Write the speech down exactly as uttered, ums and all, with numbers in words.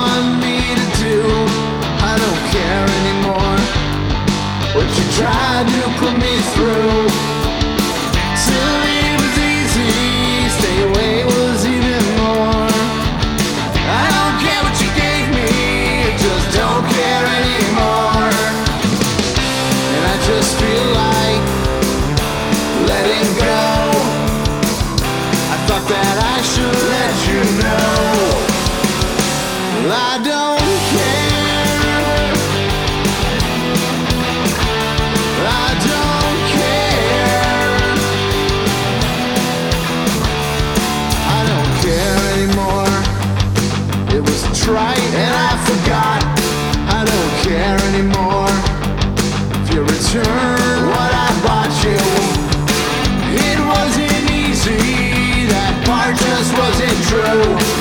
want me to do. I don't care anymore what you tried to put me through. Till it was easy, stay away was even more. I don't care what you gave me, just don't care anymore. And I just feel like letting go. I thought that I should let you know I don't care. I don't care. I don't care anymore. It was trite and I forgot. I don't care anymore. If you return what I bought you, it wasn't easy. That part just wasn't true.